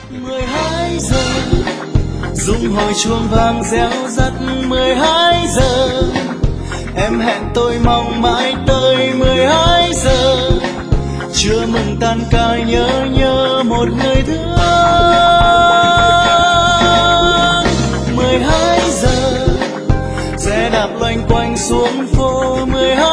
12 giờ rung hồi chuông vàng réo rắt. 12 giờ em hẹn tôi mong mãi tới. 12 giờ chưa mừng tan ca nhớ nhớ một người thương. 12 giờ xe đạp loanh quanh xuống phố. 12